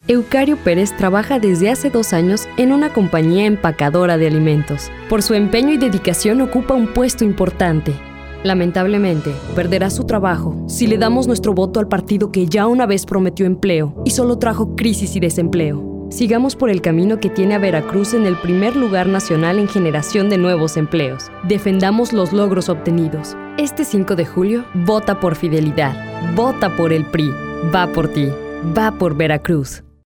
Eucario Pérez trabaja desde hace 2 años en una compañía empacadora de alimentos. Por su empeño y dedicación ocupa un puesto importante. Lamentablemente, perderá su trabajo si le damos nuestro voto al partido que ya una vez prometió empleo y solo trajo crisis y desempleo. Sigamos por el camino que tiene a Veracruz en el primer lugar nacional en generación de nuevos empleos. Defendamos los logros obtenidos. Este 5 de julio, vota por fidelidad. Vota por el PRI. Va por ti. Va por Veracruz.